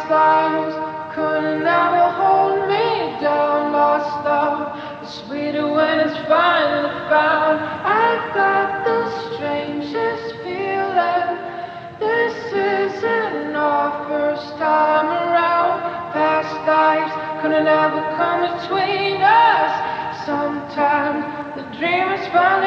lives couldn't ever hold me down. Lost love is sweeter when it's finally found. I got the strangest feeling. This isn't our first time around. Past lives couldn't ever come between us. Sometimes the dream is found.